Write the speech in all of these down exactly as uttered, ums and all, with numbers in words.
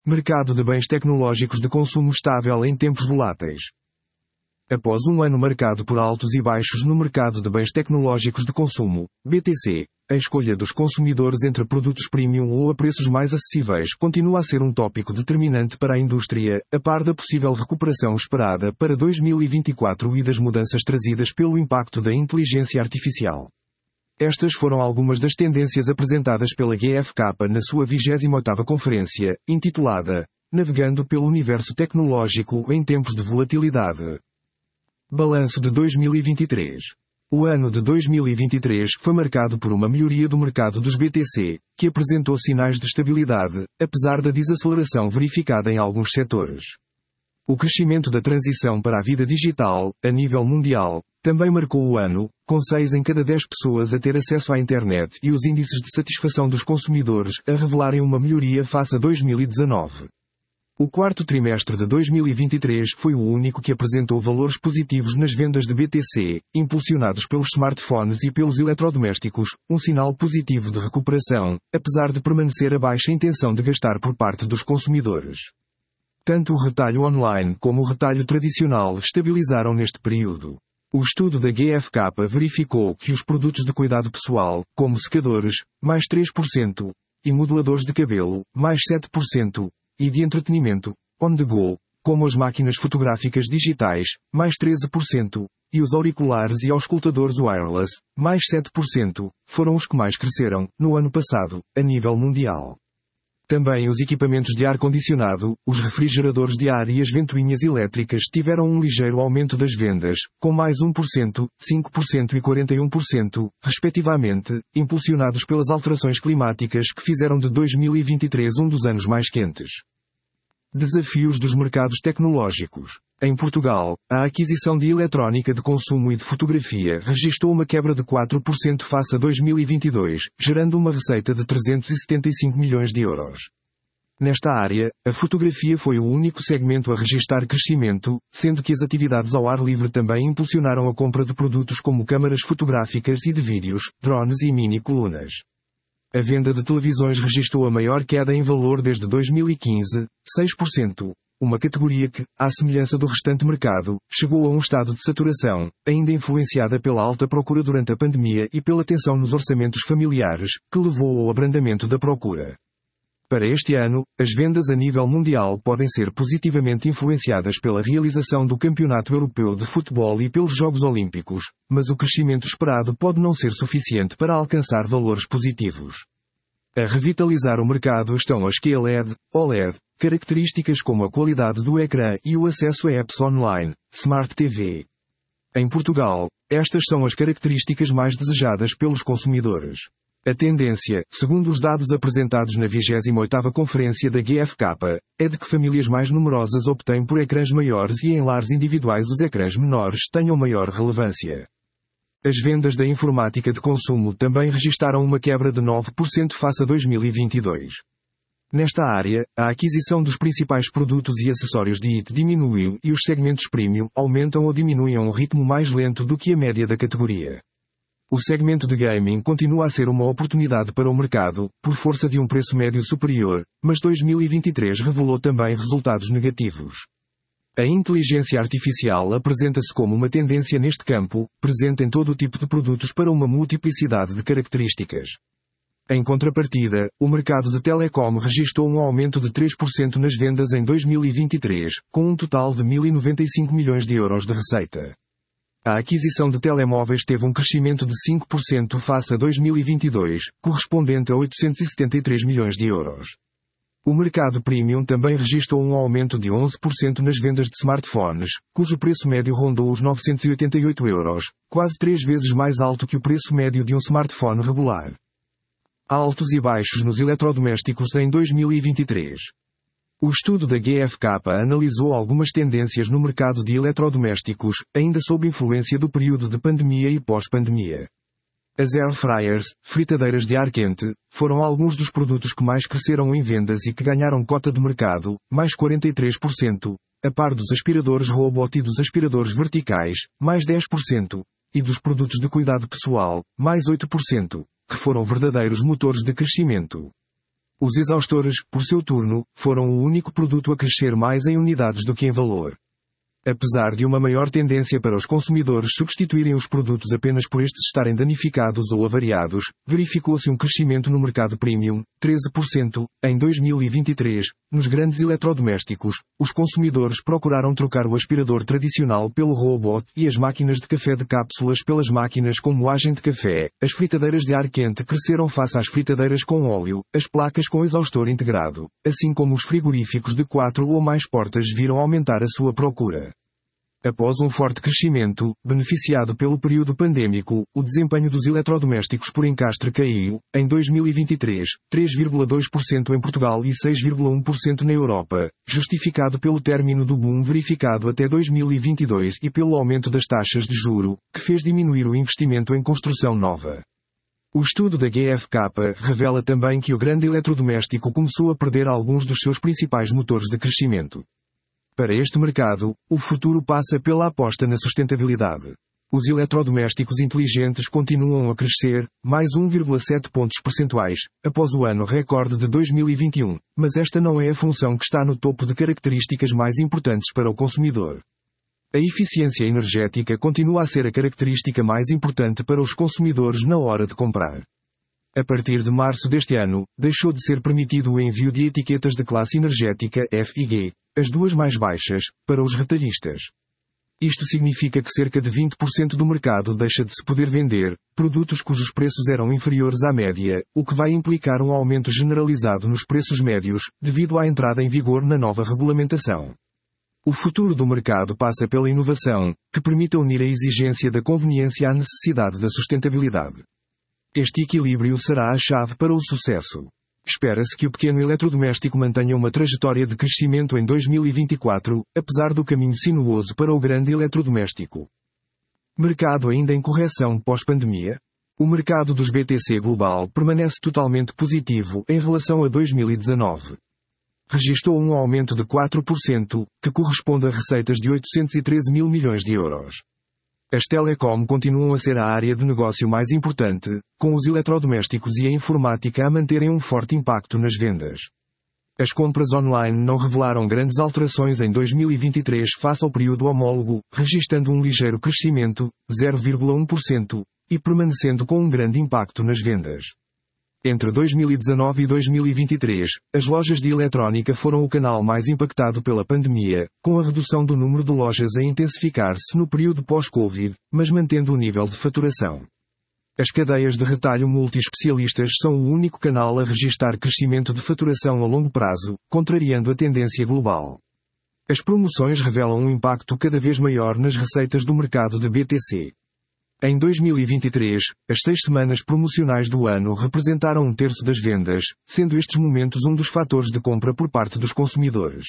Mercado de bens tecnológicos de consumo estável em tempos voláteis. Após um ano marcado por altos e baixos no mercado de bens tecnológicos de consumo, B T C, a escolha dos consumidores entre produtos premium ou a preços mais acessíveis continua a ser um tópico determinante para a indústria, a par da possível recuperação esperada para dois mil e vinte e quatro e das mudanças trazidas pelo impacto da inteligência artificial. Estas foram algumas das tendências apresentadas pela G F K na sua vigésima oitava conferência, intitulada Navegando pelo Universo Tecnológico em Tempos de Volatilidade. Balanço de dois mil e vinte e três. O ano de dois mil e vinte e três foi marcado por uma melhoria do mercado dos B T C, que apresentou sinais de estabilidade, apesar da desaceleração verificada em alguns setores. O crescimento da transição para a vida digital, a nível mundial, também marcou o ano, com seis em cada dez pessoas a ter acesso à internet e os índices de satisfação dos consumidores a revelarem uma melhoria face a dois mil e dezenove. O quarto trimestre de dois mil e vinte e três foi o único que apresentou valores positivos nas vendas de B T C, impulsionados pelos smartphones e pelos eletrodomésticos, um sinal positivo de recuperação, apesar de permanecer a baixa intenção de gastar por parte dos consumidores. Tanto o retalho online como o retalho tradicional estabilizaram neste período. O estudo da G F K verificou que os produtos de cuidado pessoal, como secadores, mais três por cento, e modeladores de cabelo, mais sete por cento, e de entretenimento, on the go, como as máquinas fotográficas digitais, mais treze por cento, e os auriculares e auscultadores wireless, mais sete por cento, foram os que mais cresceram, no ano passado, a nível mundial. Também os equipamentos de ar-condicionado, os refrigeradores de ar e as ventoinhas elétricas tiveram um ligeiro aumento das vendas, com mais um por cento, cinco por cento e quarenta e um por cento, respectivamente, impulsionados pelas alterações climáticas que fizeram de dois mil e vinte e três um dos anos mais quentes. Desafios dos mercados tecnológicos. Em Portugal, a aquisição de eletrónica de consumo e de fotografia registrou uma quebra de quatro por cento face a dois mil e vinte e dois, gerando uma receita de trezentos e setenta e cinco milhões de euros. Nesta área, a fotografia foi o único segmento a registrar crescimento, sendo que as atividades ao ar livre também impulsionaram a compra de produtos como câmaras fotográficas e de vídeos, drones e mini-colunas. A venda de televisões registrou a maior queda em valor desde dois mil e quinze, seis por cento. Uma categoria que, à semelhança do restante mercado, chegou a um estado de saturação, ainda influenciada pela alta procura durante a pandemia e pela tensão nos orçamentos familiares, que levou ao abrandamento da procura. Para este ano, as vendas a nível mundial podem ser positivamente influenciadas pela realização do Campeonato Europeu de Futebol e pelos Jogos Olímpicos, mas o crescimento esperado pode não ser suficiente para alcançar valores positivos. A revitalizar o mercado estão as Q L E D, O L E D, características como a qualidade do ecrã e o acesso a apps online, Smart T V. Em Portugal, estas são as características mais desejadas pelos consumidores. A tendência, segundo os dados apresentados na vigésima oitava Conferência da G F K, é de que famílias mais numerosas optem por ecrãs maiores e em lares individuais os ecrãs menores tenham maior relevância. As vendas da informática de consumo também registaram uma quebra de nove por cento face a dois mil e vinte e dois. Nesta área, a aquisição dos principais produtos e acessórios de I T diminuiu e os segmentos premium aumentam ou diminuem a um ritmo mais lento do que a média da categoria. O segmento de gaming continua a ser uma oportunidade para o mercado, por força de um preço médio superior, mas dois mil e vinte e três revelou também resultados negativos. A inteligência artificial apresenta-se como uma tendência neste campo, presente em todo o tipo de produtos para uma multiplicidade de características. Em contrapartida, o mercado de telecom registrou um aumento de três por cento nas vendas em dois mil e vinte e três, com um total de mil e noventa e cinco milhões de euros de receita. A aquisição de telemóveis teve um crescimento de cinco por cento face a dois mil e vinte e dois, correspondente a oitocentos e setenta e três milhões de euros. O mercado premium também registrou um aumento de onze por cento nas vendas de smartphones, cujo preço médio rondou os novecentos e oitenta e oito euros, quase três vezes mais alto que o preço médio de um smartphone regular. Altos e baixos nos eletrodomésticos em dois mil e vinte e três. O estudo da G F K analisou algumas tendências no mercado de eletrodomésticos, ainda sob influência do período de pandemia e pós-pandemia. As air fryers, fritadeiras de ar quente, foram alguns dos produtos que mais cresceram em vendas e que ganharam cota de mercado, mais quarenta e três por cento, a par dos aspiradores robot e dos aspiradores verticais, mais dez por cento, e dos produtos de cuidado pessoal, mais oito por cento, que foram verdadeiros motores de crescimento. Os exaustores, por seu turno, foram o único produto a crescer mais em unidades do que em valor. Apesar de uma maior tendência para os consumidores substituírem os produtos apenas por estes estarem danificados ou avariados, verificou-se um crescimento no mercado premium, treze por cento, em dois mil e vinte e três. Nos grandes eletrodomésticos, os consumidores procuraram trocar o aspirador tradicional pelo robot e as máquinas de café de cápsulas pelas máquinas com moagem de café. As fritadeiras de ar quente cresceram face às fritadeiras com óleo, as placas com exaustor integrado, assim como os frigoríficos de quatro ou mais portas viram aumentar a sua procura. Após um forte crescimento, beneficiado pelo período pandêmico, o desempenho dos eletrodomésticos por encastre caiu, em dois mil e vinte e três, três vírgula dois por cento em Portugal e seis vírgula um por cento na Europa, justificado pelo término do boom verificado até dois mil e vinte e dois e pelo aumento das taxas de juro, que fez diminuir o investimento em construção nova. O estudo da G F K revela também que o grande eletrodoméstico começou a perder alguns dos seus principais motores de crescimento. Para este mercado, o futuro passa pela aposta na sustentabilidade. Os eletrodomésticos inteligentes continuam a crescer, mais um vírgula sete pontos percentuais, após o ano recorde de dois mil e vinte e um, mas esta não é a função que está no topo de características mais importantes para o consumidor. A eficiência energética continua a ser a característica mais importante para os consumidores na hora de comprar. A partir de março deste ano, deixou de ser permitido o envio de etiquetas de classe energética F e G, as duas mais baixas, para os retalhistas. Isto significa que cerca de vinte por cento do mercado deixa de se poder vender produtos cujos preços eram inferiores à média, o que vai implicar um aumento generalizado nos preços médios, devido à entrada em vigor na nova regulamentação. O futuro do mercado passa pela inovação, que permita unir a exigência da conveniência à necessidade da sustentabilidade. Este equilíbrio será a chave para o sucesso. Espera-se que o pequeno eletrodoméstico mantenha uma trajetória de crescimento em dois mil e vinte e quatro, apesar do caminho sinuoso para o grande eletrodoméstico. Mercado ainda em correção pós-pandemia? O mercado dos B T C global permanece totalmente positivo em relação a dois mil e dezanove. Registrou um aumento de quatro por cento, que corresponde a receitas de oitocentos e treze mil milhões de euros. As telecom continuam a ser a área de negócio mais importante, com os eletrodomésticos e a informática a manterem um forte impacto nas vendas. As compras online não revelaram grandes alterações em dois mil e vinte e três face ao período homólogo, registrando um ligeiro crescimento, zero vírgula um por cento, e permanecendo com um grande impacto nas vendas. Entre dois mil e dezanove e dois mil e vinte e três, as lojas de eletrónica foram o canal mais impactado pela pandemia, com a redução do número de lojas a intensificar-se no período pós-Covid, mas mantendo o nível de faturação. As cadeias de retalho multi-especialistas são o único canal a registrar crescimento de faturação a longo prazo, contrariando a tendência global. As promoções revelam um impacto cada vez maior nas receitas do mercado de B T C. Em dois mil e vinte e três, as seis semanas promocionais do ano representaram um terço das vendas, sendo estes momentos um dos fatores de compra por parte dos consumidores.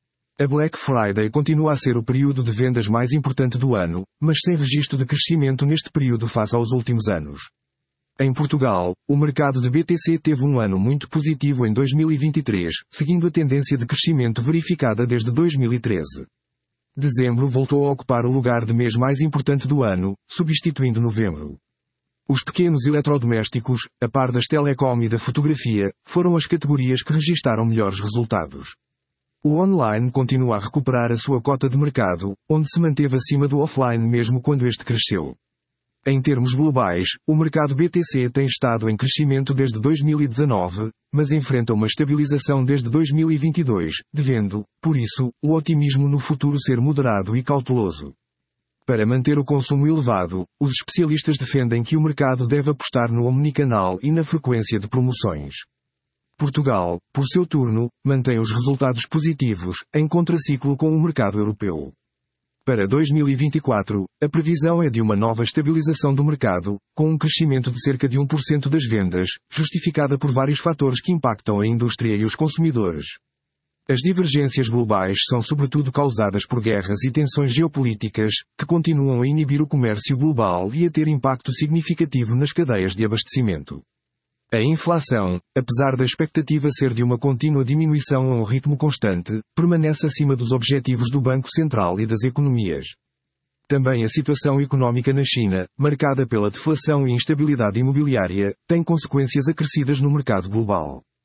A Black Friday continua a ser o período de vendas mais importante do ano, mas sem registro de crescimento neste período face aos últimos anos. Em Portugal, o mercado de B T C teve um ano muito positivo em dois mil e vinte e três, seguindo a tendência de crescimento verificada desde dois mil e treze. Dezembro voltou a ocupar o lugar de mês mais importante do ano, substituindo novembro. Os pequenos eletrodomésticos, a par das telecom e da fotografia, foram as categorias que registaram melhores resultados. O online continua a recuperar a sua cota de mercado, onde se manteve acima do offline mesmo quando este cresceu. Em termos globais, o mercado B T C tem estado em crescimento desde dois mil e dezanove, mas enfrenta uma estabilização desde dois mil e vinte e dois, devendo, por isso, o otimismo no futuro ser moderado e cauteloso. Para manter o consumo elevado, os especialistas defendem que o mercado deve apostar no omnicanal e na frequência de promoções. Portugal, por seu turno, mantém os resultados positivos, em contraciclo com o mercado europeu. Para dois mil e vinte e quatro, a previsão é de uma nova estabilização do mercado, com um crescimento de cerca de um por cento das vendas, justificada por vários fatores que impactam a indústria e os consumidores. As divergências globais são sobretudo causadas por guerras e tensões geopolíticas, que continuam a inibir o comércio global e a ter impacto significativo nas cadeias de abastecimento. A inflação, apesar da expectativa ser de uma contínua diminuição a um ritmo constante, permanece acima dos objetivos do Banco Central e das economias. Também a situação económica na China, marcada pela deflação e instabilidade imobiliária, tem consequências acrescidas no mercado global.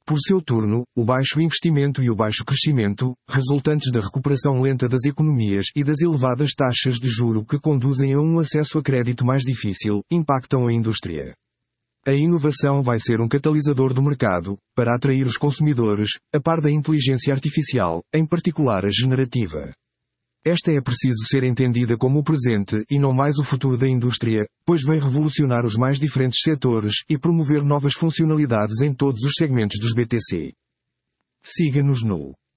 Por seu turno, o baixo investimento e o baixo crescimento, resultantes da recuperação lenta das economias e das elevadas taxas de juro que conduzem a um acesso a crédito mais difícil, impactam a indústria. A inovação vai ser um catalisador do mercado, para atrair os consumidores, a par da inteligência artificial, em particular a generativa. Esta é preciso ser entendida como o presente e não mais o futuro da indústria, pois vem revolucionar os mais diferentes setores e promover novas funcionalidades em todos os segmentos dos B T C. Siga-nos no